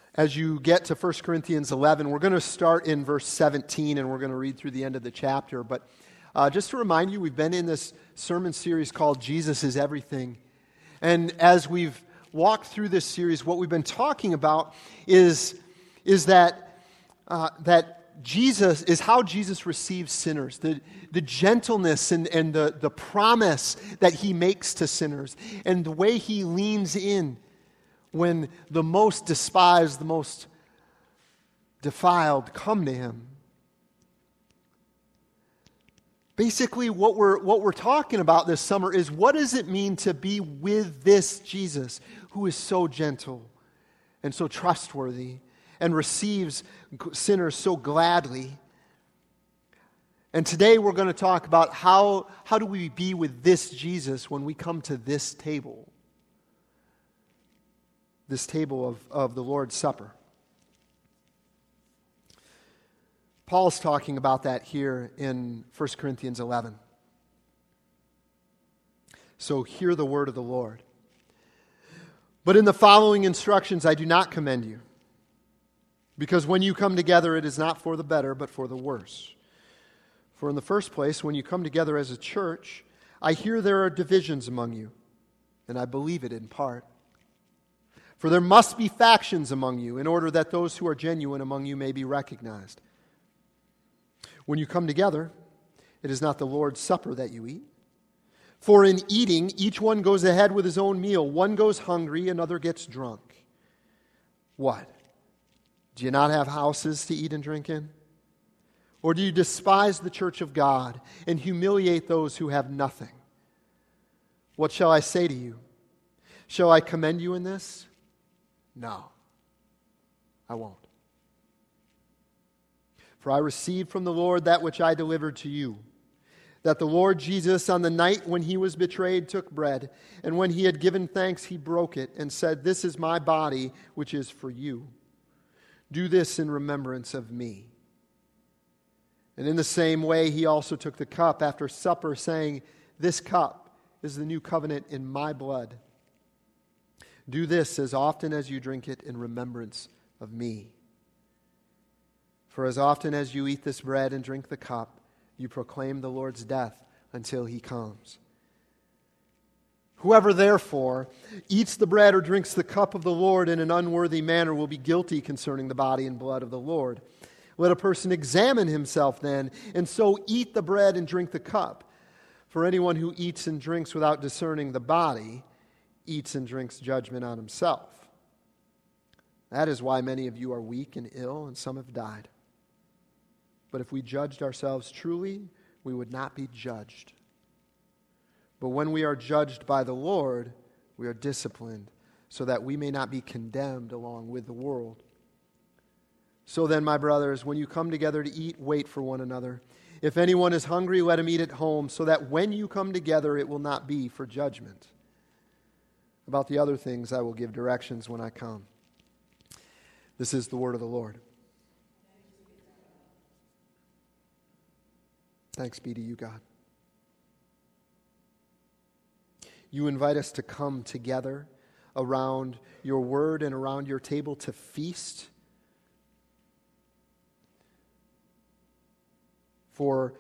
As you get to 1 Corinthians 11, we're going to start in verse 17 and we're going to read through the end of the chapter. But just to remind you, we've been in this sermon series called Jesus is Everything. And as we've walked through this series, what we've been talking about is that Jesus is how Jesus receives sinners, the gentleness and the promise that he makes to sinners, and the way he leans in when the most despised, the most defiled come to him. Basically, what we're talking about this summer is, what does it mean to be with this Jesus who is so gentle and so trustworthy and receives sinners so gladly? And today we're going to talk about how do we be with this Jesus when we come to this table of the Lord's Supper. Paul's talking about that here in 1 Corinthians 11. So hear the word of the Lord. But in the following instructions I do not commend you, because when you come together it is not for the better, but for the worse. For in the first place, when you come together as a church, I hear there are divisions among you, and I believe it in part. For there must be factions among you, in order that those who are genuine among you may be recognized. When you come together, it is not the Lord's Supper that you eat. For in eating, each one goes ahead with his own meal. One goes hungry, another gets drunk. What? Do you not have houses to eat and drink in? Or do you despise the church of God and humiliate those who have nothing? What shall I say to you? Shall I commend you in this? No, I won't. For I received from the Lord that which I delivered to you, that the Lord Jesus, on the night when he was betrayed, took bread, and when he had given thanks, he broke it and said, "This is my body, which is for you. Do this in remembrance of me." And in the same way, he also took the cup after supper, saying, "This cup is the new covenant in my blood. Do this as often as you drink it in remembrance of me. For as often as you eat this bread and drink the cup, you proclaim the Lord's death until he comes. Whoever therefore eats the bread or drinks the cup of the Lord in an unworthy manner will be guilty concerning the body and blood of the Lord. Let a person examine himself then, and so eat the bread and drink the cup. For anyone who eats and drinks without discerning the body eats and drinks judgment on himself. That is why many of you are weak and ill, and some have died. But if we judged ourselves truly, we would not be judged. But when we are judged by the Lord, we are disciplined, so that we may not be condemned along with the world. So then, my brothers, when you come together to eat, wait for one another. If anyone is hungry, let him eat at home, so that when you come together, it will not be for judgment. About the other things, I will give directions when I come. This is the word of the Lord. Thanks be to you, God. You invite us to come together around your word and around your table to feast for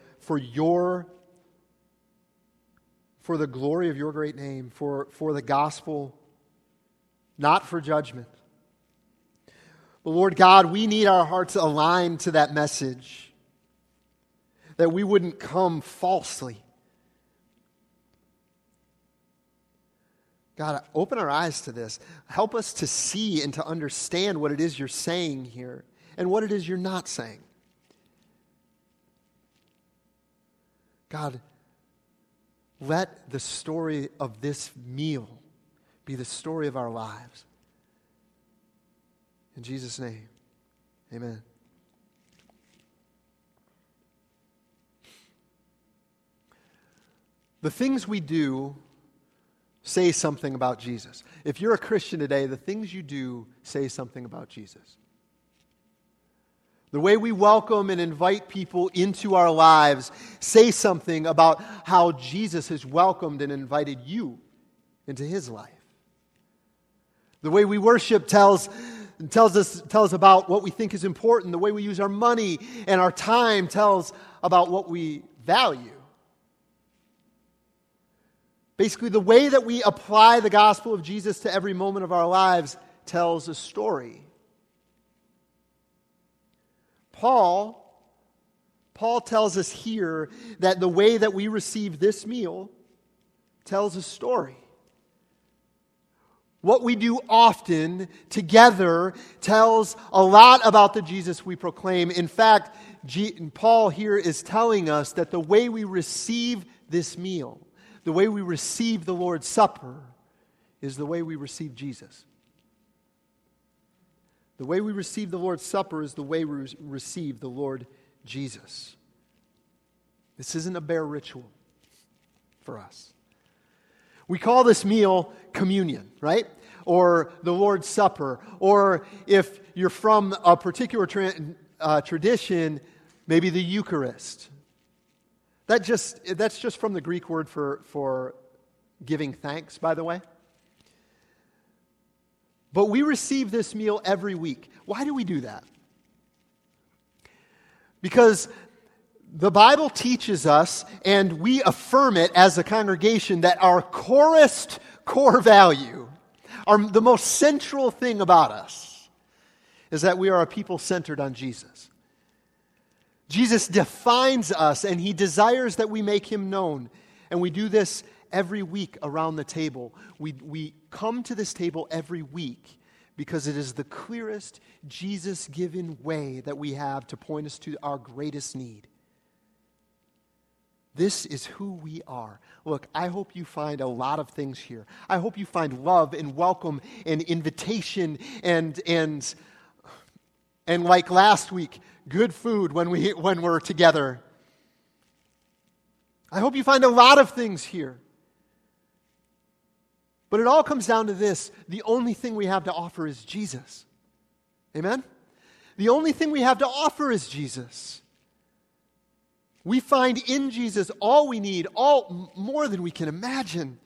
the glory of your great name, for the gospel, not for judgment. But Lord God, we need our hearts aligned to that message, that we wouldn't come falsely. God, open our eyes to this. Help us to see and to understand what it is you're saying here and what it is you're not saying. God, let the story of this meal be the story of our lives. In Jesus' name, amen. The things we do say something about Jesus. If you're a Christian today, the things you do say something about Jesus. The way we welcome and invite people into our lives say something about how Jesus has welcomed and invited you into his life. The way we worship tells tells us about what we think is important. The way we use our money and our time tells about what we value. Basically, the way that we apply the gospel of Jesus to every moment of our lives tells a story. Paul tells us here that the way that we receive this meal tells a story. What we do often together tells a lot about the Jesus we proclaim. In fact, Paul here is telling us that the way we receive this meal, the way we receive the Lord's Supper, is the way we receive Jesus. The way we receive the Lord's Supper is the way we receive the Lord Jesus. This isn't a bare ritual for us. We call this meal communion, right? Or the Lord's Supper. Or if you're from a particular tradition, maybe the Eucharist. That's just from the Greek word for giving thanks, by the way. But we receive this meal every week. Why do we do that? Because the Bible teaches us, and we affirm it as a congregation, that our core value, the most central thing about us, is that we are a people centered on Jesus. Jesus defines us, and He desires that we make Him known. And we do this every week around the table. We come to this table every week because it is the clearest Jesus-given way that we have to point us to our greatest need. This is who we are. Look, I hope you find a lot of things here. I hope you find love and welcome and invitation and like last week, good food when we're together. I hope you find a lot of things here. But it all comes down to this: the only thing we have to offer is Jesus. Amen? The only thing we have to offer is Jesus. We find in Jesus all we need, all more than we can imagine.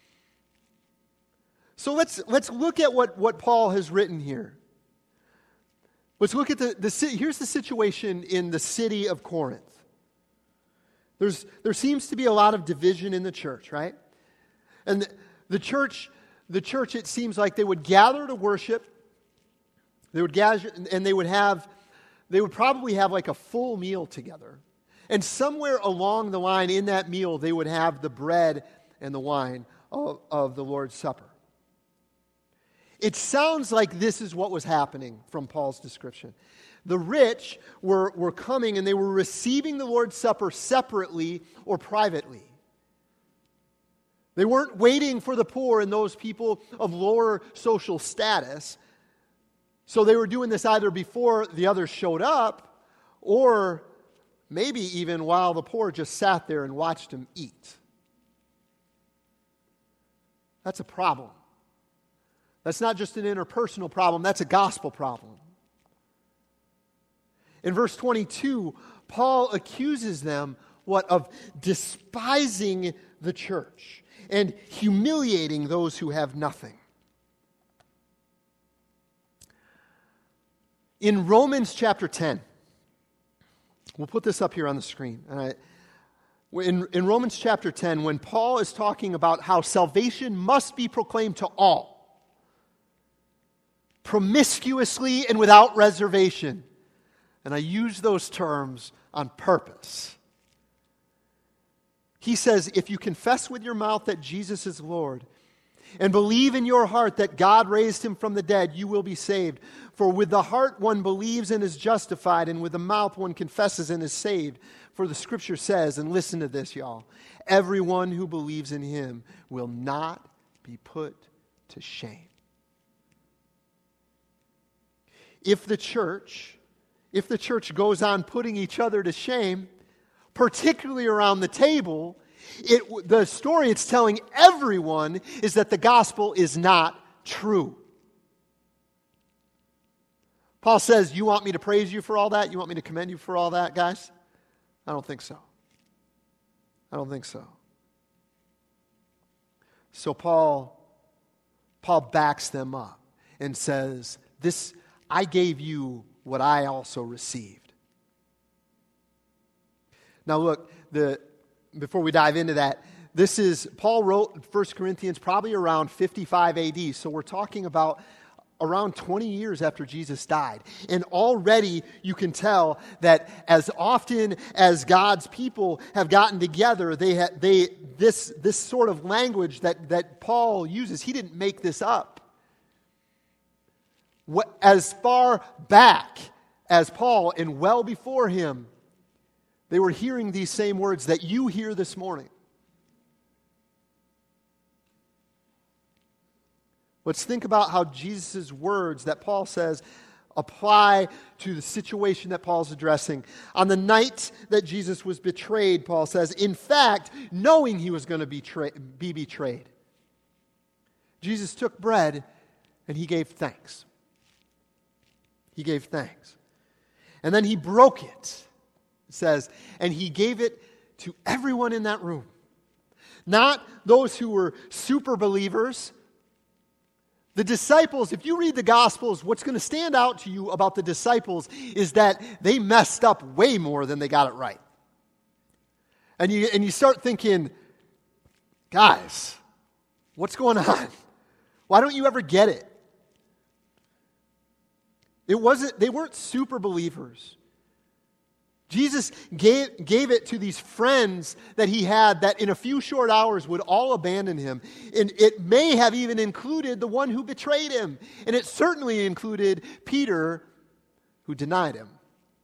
So let's look at what Paul has written here. Let's look at here's the situation in the city of Corinth. There seems to be a lot of division in the church, right? And the church, it seems like they would gather to worship. They would gather, and they would probably have like a full meal together. And somewhere along the line in that meal, they would have the bread and the wine of the Lord's Supper. It sounds like this is what was happening from Paul's description. The rich were coming and they were receiving the Lord's Supper separately or privately. They weren't waiting for the poor and those people of lower social status. So they were doing this either before the others showed up, or maybe even while the poor just sat there and watched them eat. That's a problem. That's not just an interpersonal problem, that's a gospel problem. In verse 22, Paul accuses them, of despising the church and humiliating those who have nothing. In Romans chapter 10, we'll put this up here on the screen. In Romans chapter 10, when Paul is talking about how salvation must be proclaimed to all, promiscuously and without reservation, and I use those terms on purpose. He says, if you confess with your mouth that Jesus is Lord and believe in your heart that God raised him from the dead, you will be saved. For with the heart one believes and is justified, and with the mouth one confesses and is saved. For the scripture says, and listen to this, y'all, everyone who believes in him will not be put to shame. If the church goes on putting each other to shame, particularly around the table, the story it's telling everyone is that the gospel is not true. Paul says, you want me to praise you for all that? You want me to commend you for all that, guys? I don't think so. So Paul backs them up and says, I gave you what I also received. Now look, before we dive into that, Paul wrote 1 Corinthians probably around 55 AD. So we're talking about around 20 years after Jesus died. And already you can tell that as often as God's people have gotten together, this sort of language that Paul uses, he didn't make this up. As far back as Paul and well before him, they were hearing these same words that you hear this morning. Let's think about how Jesus' words that Paul says apply to the situation that Paul's addressing. On the night that Jesus was betrayed, Paul says, in fact, knowing he was going to be betrayed, Jesus took bread and he gave thanks. He gave thanks. And then he broke it, it says, and he gave it to everyone in that room. Not those who were super believers. The disciples, if you read the Gospels, what's going to stand out to you about the disciples is that they messed up way more than they got it right. And you start thinking, guys, what's going on? Why don't you ever get it? They weren't super believers. Jesus gave it to these friends that he had that in a few short hours would all abandon him. And it may have even included the one who betrayed him. And it certainly included Peter, who denied him.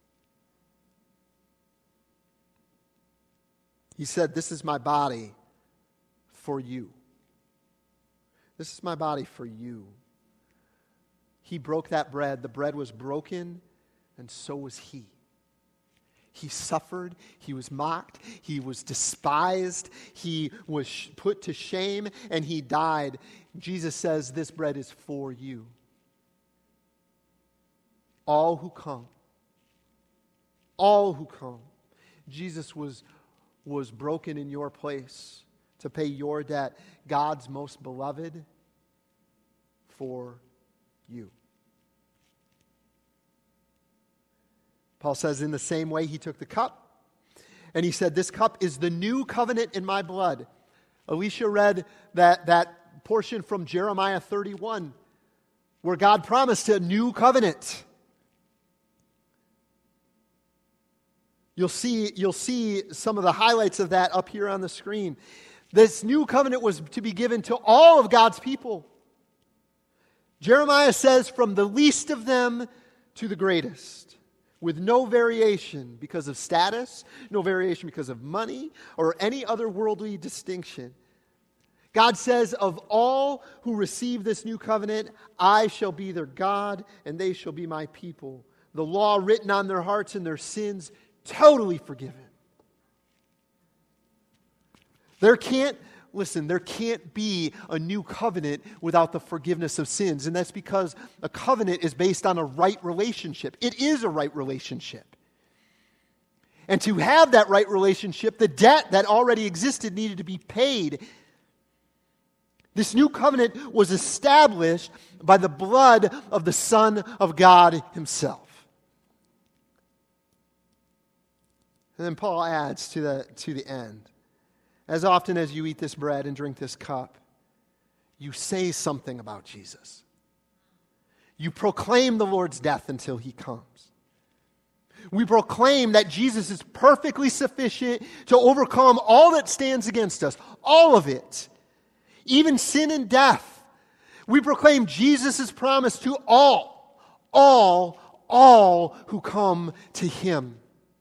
He said, "This is my body for you. This is my body for you." He broke that bread. The bread was broken, and so was he. He suffered, he was mocked, he was despised, he was put to shame, and he died. Jesus says, this bread is for you. All who come. Jesus was broken in your place to pay your debt. God's most beloved for you. Paul says, in the same way, he took the cup, and he said, this cup is the new covenant in my blood. Alicia read that portion from Jeremiah 31, where God promised a new covenant. You'll see some of the highlights of that up here on the screen. This new covenant was to be given to all of God's people. Jeremiah says, from the least of them to the greatest, with no variation because of status, no variation because of money, or any other worldly distinction. God says, of all who receive this new covenant, I shall be their God, and they shall be my people. The law written on their hearts and their sins totally forgiven. There can't be a new covenant without the forgiveness of sins. And that's because a covenant is based on a right relationship. It is a right relationship. And to have that right relationship, the debt that already existed needed to be paid. This new covenant was established by the blood of the Son of God himself. And then Paul adds to the end. As often as you eat this bread and drink this cup, you say something about Jesus. You proclaim the Lord's death until he comes. We proclaim that Jesus is perfectly sufficient to overcome all that stands against us, all of it, even sin and death. We proclaim Jesus' promise to all who come to him.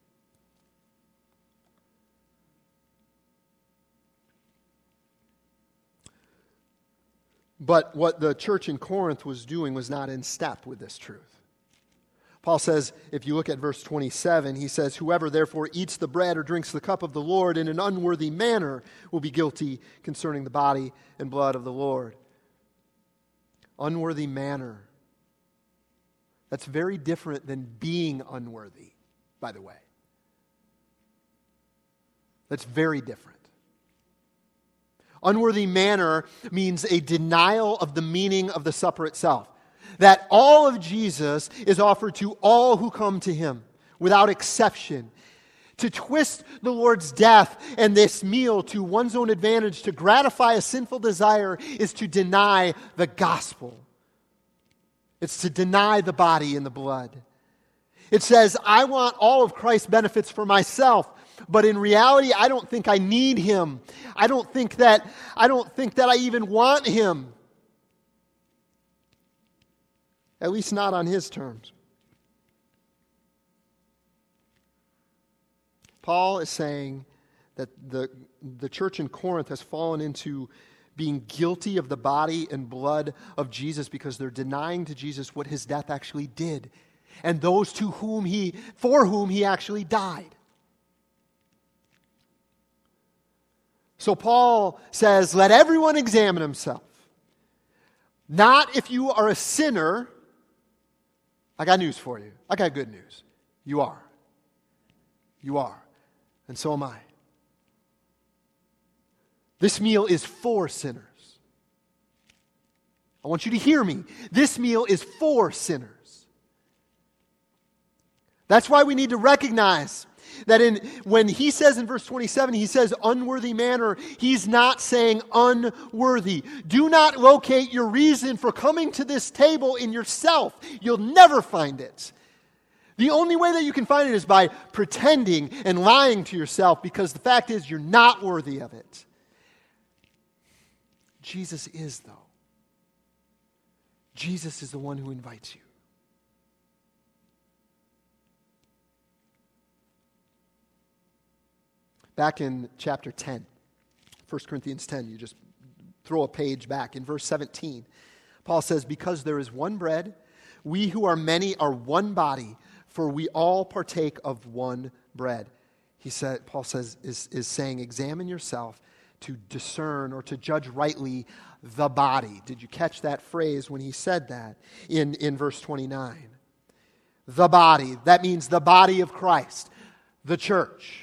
But what the church in Corinth was doing was not in step with this truth. Paul says, if you look at verse 27, he says, whoever therefore eats the bread or drinks the cup of the Lord in an unworthy manner will be guilty concerning the body and blood of the Lord. Unworthy manner. That's very different than being unworthy, by the way. That's very different. Unworthy manner means a denial of the meaning of the supper itself. that all of Jesus is offered to all who come to him, without exception. To twist the Lord's death and this meal to one's own advantage, to gratify a sinful desire, is to deny the gospel. It's to deny the body and the blood. It says, I want all of Christ's benefits for myself, but in reality, I don't think I need him. I don't think that I even want him. At least not on his terms. Paul is saying that the church in Corinth has fallen into being guilty of the body and blood of Jesus because they're denying to Jesus what his death actually did, and those for whom he actually died. So Paul says, let everyone examine himself. Not if you are a sinner. I got news for you. I got good news. You are. You are. And so am I. This meal is for sinners. I want you to hear me. This meal is for sinners. That's why we need to recognize that when he says in verse 27, he says unworthy manner, he's not saying unworthy. Do not locate your reason for coming to this table in yourself. You'll never find it. The only way that you can find it is by pretending and lying to yourself, because the fact is you're not worthy of it. Jesus is, though. Jesus is the one who invites you. Back in chapter 10, 1 Corinthians 10, you just throw a page back. In verse 17, Paul says, because there is one bread, we who are many are one body, for we all partake of one bread. Paul says, is saying, examine yourself to discern or to judge rightly the body. Did you catch that phrase when he said that in verse 29? The body. That means the body of Christ, the church.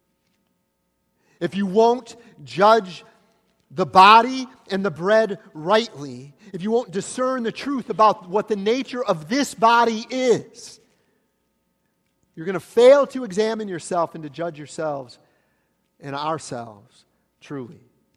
If you won't judge the body and the bread rightly, if you won't discern the truth about what the nature of this body is, you're going to fail to examine yourself and to judge yourselves and ourselves truly.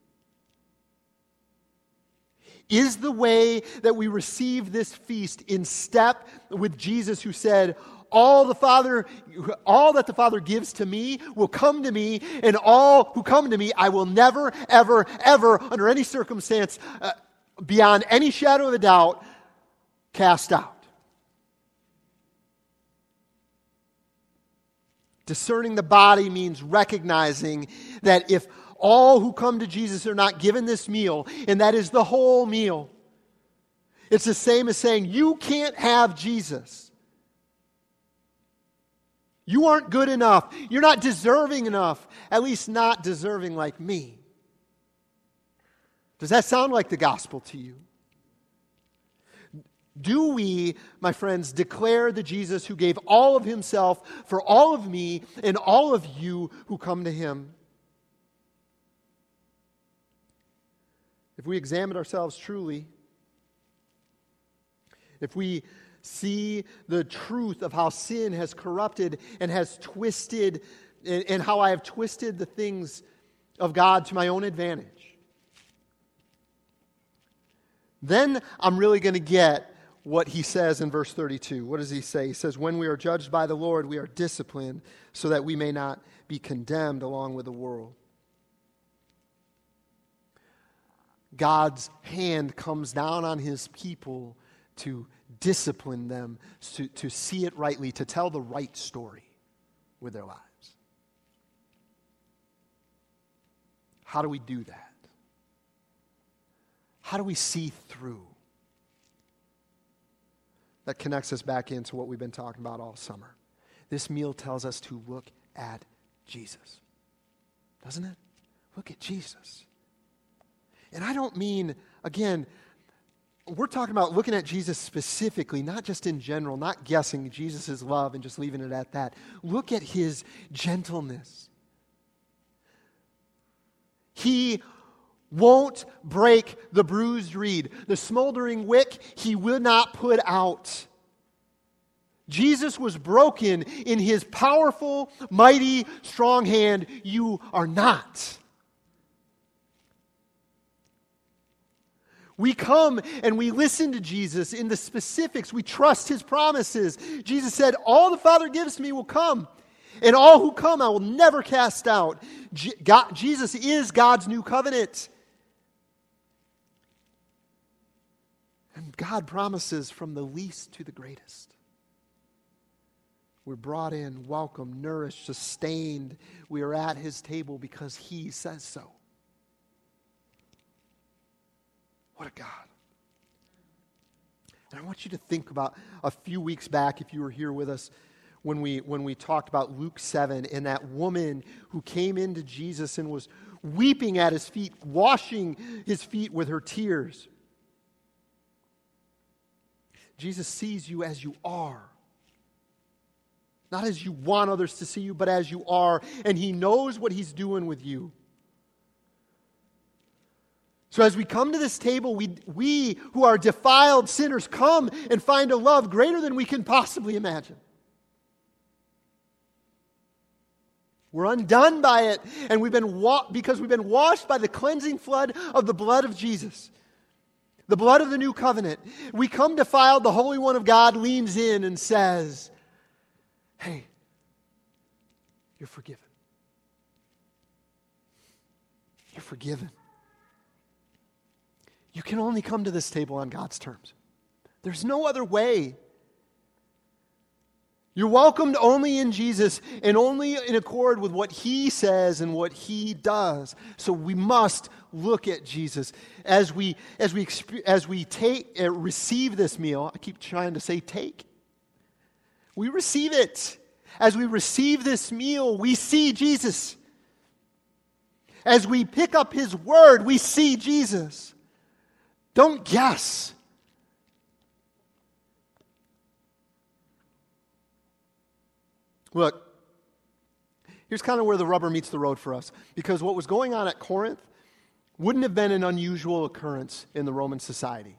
Is the way that we receive this feast in step with Jesus, who said, all that the Father gives to me will come to me, and all who come to me I will never, ever, ever, under any circumstance, beyond any shadow of a doubt, cast out. Discerning the body means recognizing that if all who come to Jesus are not given this meal, and that is the whole meal, it's the same as saying, you can't have Jesus. You aren't good enough. You're not deserving enough. At least not deserving like me. Does that sound like the gospel to you? Do we, my friends, declare the Jesus who gave all of himself for all of me and all of you who come to him? If we examine ourselves truly, if we see the truth of how sin has corrupted and has twisted, and how I have twisted the things of God to my own advantage, then I'm really going to get what he says in verse 32. What does he say? He says, when we are judged by the Lord, we are disciplined so that we may not be condemned along with the world. God's hand comes down on his people to discipline them, to see it rightly, to tell the right story with their lives. How do we do that? How do we see through? That connects us back into what we've been talking about all summer. This meal tells us to look at Jesus. Doesn't it? Look at Jesus. And I don't mean, again, we're talking about looking at Jesus specifically, not just in general, not guessing Jesus' love and just leaving it at that. Look at his gentleness. He won't break the bruised reed. The smoldering wick He will not put out. Jesus was broken in His powerful, mighty, strong hand. You are not. We come and we listen to Jesus in the specifics. We trust His promises. Jesus said, all the Father gives me will come, and all who come I will never cast out. Jesus is God's new covenant. And God promises from the least to the greatest. We're brought in, welcomed, nourished, sustained. We are at His table because He says so. What a God. And I want you to think about a few weeks back, if you were here with us, when we talked about Luke 7 and that woman who came into Jesus and was weeping at His feet, washing His feet with her tears. Jesus sees you as you are. Not as you want others to see you, but as you are. And He knows what He's doing with you. So as we come to this table, we who are defiled sinners come and find a love greater than we can possibly imagine. We're undone by it, and because we've been washed by the cleansing flood of the blood of Jesus, the blood of the new covenant. We come defiled, the Holy One of God leans in and says, hey, you're forgiven. You're forgiven. You can only come to this table on God's terms. There's no other way. You're welcomed only in Jesus and only in accord with what He says and what He does. So we must look at Jesus as we receive this meal. I keep trying to say take. We receive it. As we receive this meal, we see Jesus. As we pick up His word, we see Jesus. Don't guess. Look, here's kind of where the rubber meets the road for us. Because what was going on at Corinth wouldn't have been an unusual occurrence in the Roman society.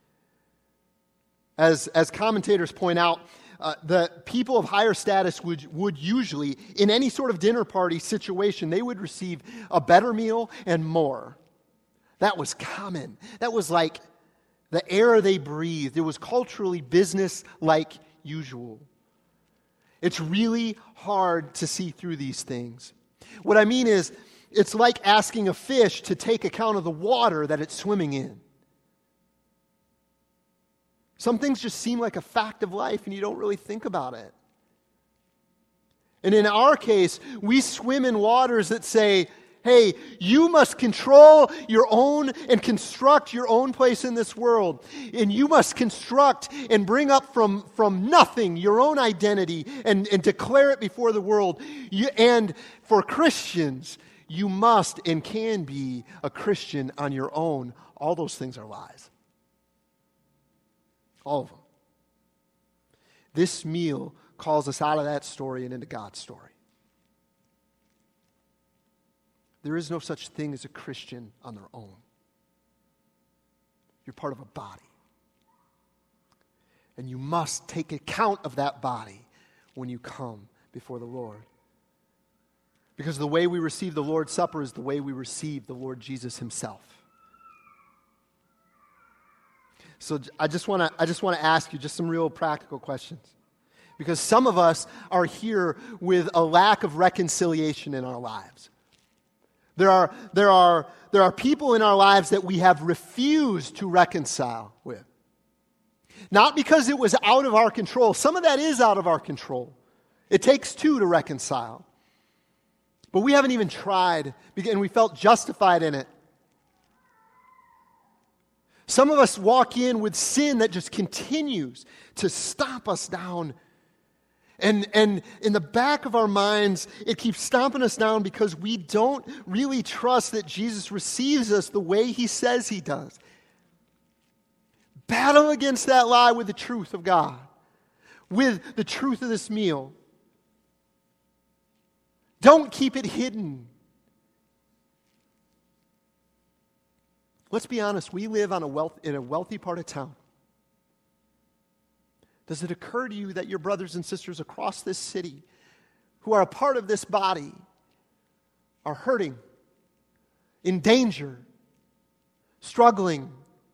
As commentators point out, the people of higher status would usually, in any sort of dinner party situation, they would receive a better meal and more. That was common. That was like the air they breathed. It was culturally business-like usual. It's really hard to see through these things. What I mean is, it's like asking a fish to take account of the water that it's swimming in. Some things just seem like a fact of life and you don't really think about it. And in our case, we swim in waters that say, hey, you must control your own and construct your own place in this world. And you must construct and bring up from nothing your own identity and declare it before the world. And for Christians, you must and can be a Christian on your own. All those things are lies. All of them. This meal calls us out of that story and into God's story. There is no such thing as a Christian on their own. You're part of a body. And you must take account of that body when you come before the Lord. Because the way we receive the Lord's Supper is the way we receive the Lord Jesus Himself. So I just want to ask you just some real practical questions. Because some of us are here with a lack of reconciliation in our lives. There are people in our lives that we have refused to reconcile with. Not because it was out of our control. Some of that is out of our control. It takes two to reconcile. But we haven't even tried, and we felt justified in it. Some of us walk in with sin that just continues to stomp us down. And in the back of our minds, it keeps stomping us down because we don't really trust that Jesus receives us the way He says He does. Battle against that lie with the truth of God, with the truth of this meal. Don't keep it hidden. Let's be honest, we live in a wealthy part of town. Does it occur to you that your brothers and sisters across this city who are a part of this body are hurting, in danger, struggling?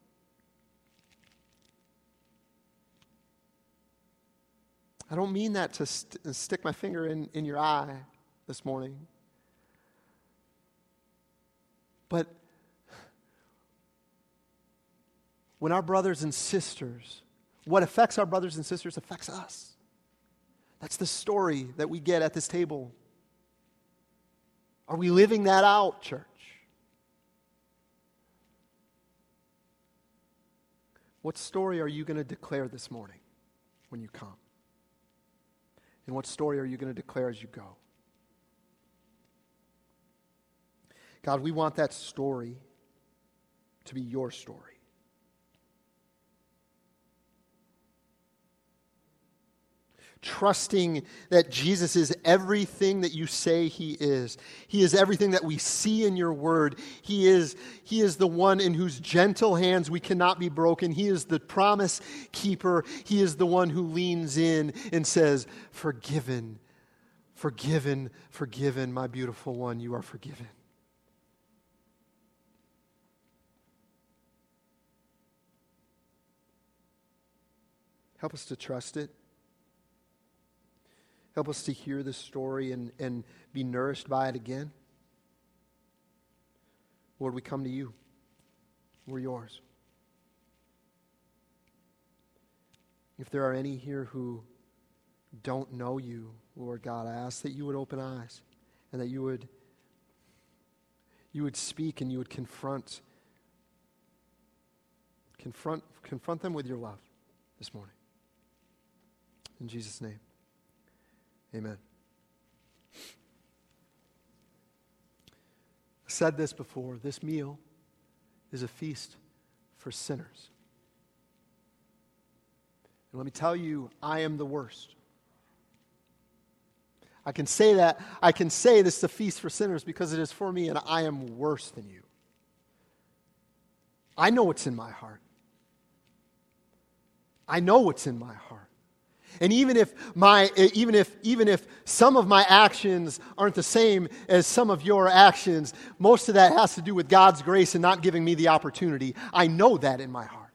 I don't mean that to stick my finger in your eye this morning. But when our brothers and sisters, what affects our brothers and sisters affects us. That's the story that we get at this table. Are we living that out, church? What story are you going to declare this morning when you come? And what story are you going to declare as you go? God, we want that story to be your story. Trusting that Jesus is everything that you say he is. He is everything that we see in your word. He is the one in whose gentle hands we cannot be broken. He is the promise keeper. He is the one who leans in and says, forgiven, forgiven, forgiven, my beautiful one, you are forgiven. Help us to trust it. Help us to hear this story and be nourished by it again. Lord, we come to you. We're yours. If there are any here who don't know you, Lord God, I ask that you would open eyes and that you would speak and you would confront them with your love this morning. In Jesus' name. Amen. I said this before. This meal is a feast for sinners. And let me tell you, I am the worst. I can say that. I can say this is a feast for sinners because it is for me, and I am worse than you. I know what's in my heart. I know what's in my heart. And even if some of my actions aren't the same as some of your actions, most of that has to do with God's grace and not giving me the opportunity. I know that in my heart.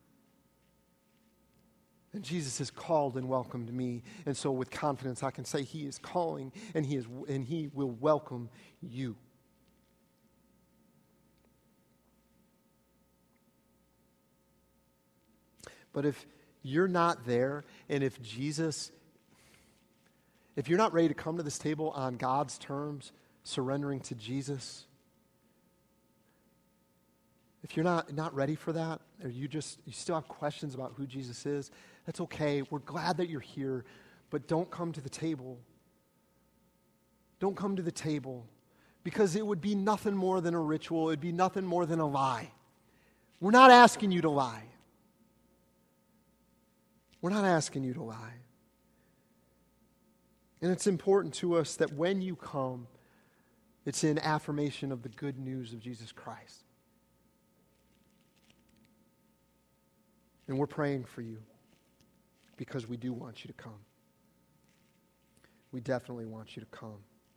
And Jesus has called and welcomed me, and so with confidence I can say he is calling and he will welcome you. But if you're not there, and if you're not ready to come to this table on God's terms, surrendering to Jesus, if you're not ready for that, or you still have questions about who Jesus is, that's okay. We're glad that you're here, but don't come to the table. Don't come to the table, because it would be nothing more than a ritual. It would be nothing more than a lie. We're not asking you to lie. We're not asking you to lie. And it's important to us that when you come, it's in affirmation of the good news of Jesus Christ. And we're praying for you because we do want you to come. We definitely want you to come.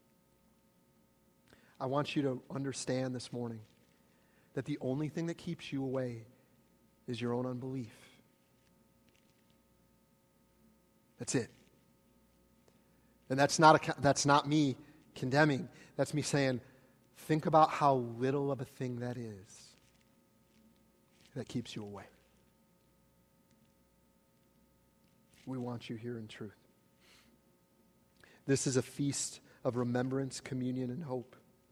I want you to understand this morning that the only thing that keeps you away is your own unbelief. That's it. And that's not me condemning. That's me saying, think about how little of a thing that is that keeps you away. We want you here in truth. This is a feast of remembrance, communion, and hope.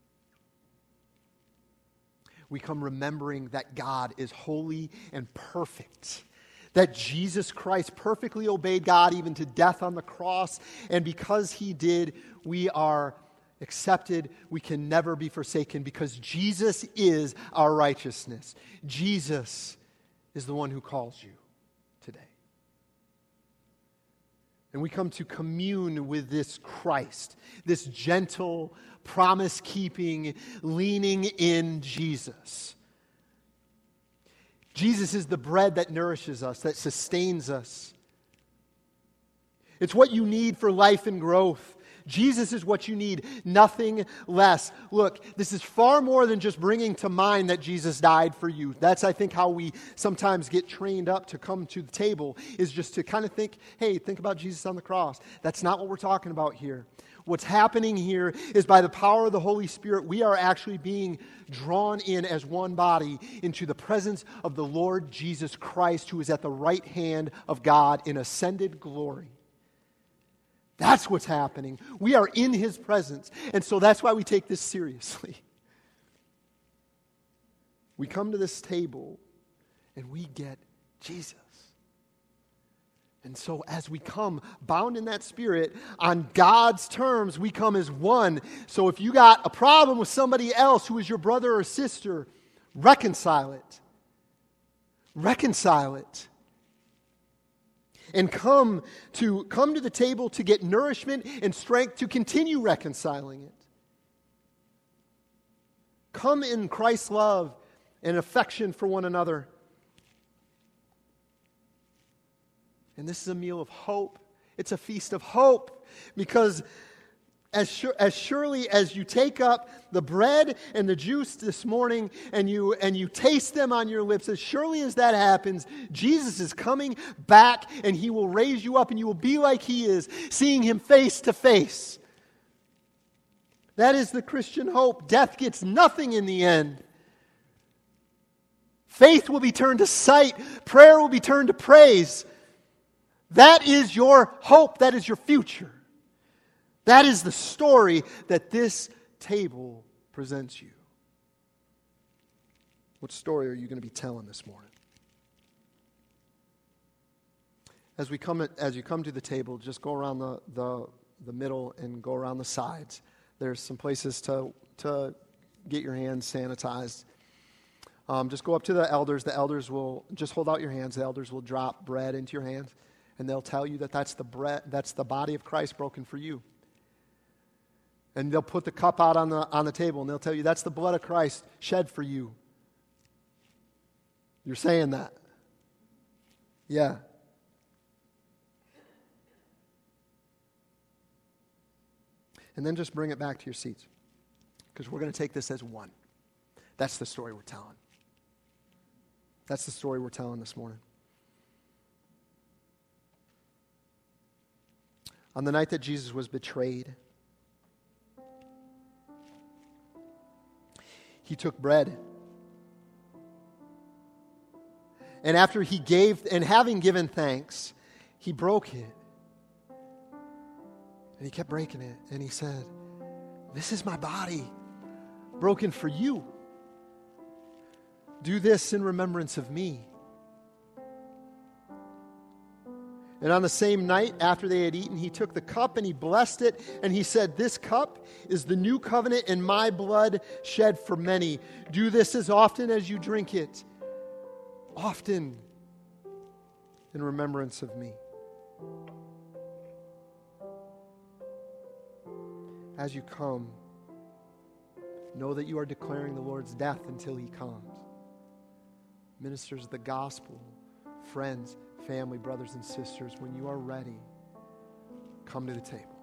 We come remembering that God is holy and perfect. That Jesus Christ perfectly obeyed God even to death on the cross. And because he did, we are accepted. We can never be forsaken because Jesus is our righteousness. Jesus is the one who calls you today. And we come to commune with this Christ, this gentle, promise-keeping, leaning in Jesus. Jesus is the bread that nourishes us, that sustains us. It's what you need for life and growth. Jesus is what you need, nothing less. Look, this is far more than just bringing to mind that Jesus died for you. That's, I think, how we sometimes get trained up to come to the table, is just to kind of think, hey, think about Jesus on the cross. That's not what we're talking about here. What's happening here is by the power of the Holy Spirit, we are actually being drawn in as one body into the presence of the Lord Jesus Christ, who is at the right hand of God in ascended glory. That's what's happening. We are in His presence. And so that's why we take this seriously. We come to this table and we get Jesus. And so as we come bound in that Spirit, on God's terms, we come as one. So if you got a problem with somebody else who is your brother or sister, reconcile it. Reconcile it. And come to the table to get nourishment and strength to continue reconciling it. Come in Christ's love and affection for one another. And this is a meal of hope. It's a feast of hope, because as surely as you take up the bread and the juice this morning and you taste them on your lips, as surely as that happens, Jesus is coming back and He will raise you up and you will be like He is, seeing Him face to face. That is the Christian hope. Death gets nothing in the end. Faith will be turned to sight. Prayer will be turned to praise. That is your hope. That is your future. That is the story that this table presents you. What story are you going to be telling this morning? As you come to the table, just go around the middle and go around the sides. There's some places to get your hands sanitized. Just go up to the elders. The elders will just hold out your hands. The elders will drop bread into your hands. And they'll tell you that that's the bread, that's the body of Christ broken for you. And they'll put the cup out on the table, and they'll tell you that's the blood of Christ shed for you. You're saying that? Yeah. And then just bring it back to your seats, because we're going to take this as one. That's the story we're telling. That's the story we're telling this morning. On the night that Jesus was betrayed, He took bread. And after He gave, and having given thanks, He broke it. And He kept breaking it. And He said, "This is my body, broken for you. Do this in remembrance of me." And on the same night, after they had eaten, He took the cup and He blessed it. And He said, "This cup is the new covenant in my blood shed for many. Do this as often as you drink it. Often in remembrance of me." As you come, know that you are declaring the Lord's death until He comes. Ministers of the gospel, friends, family, brothers and sisters, when you are ready, come to the table.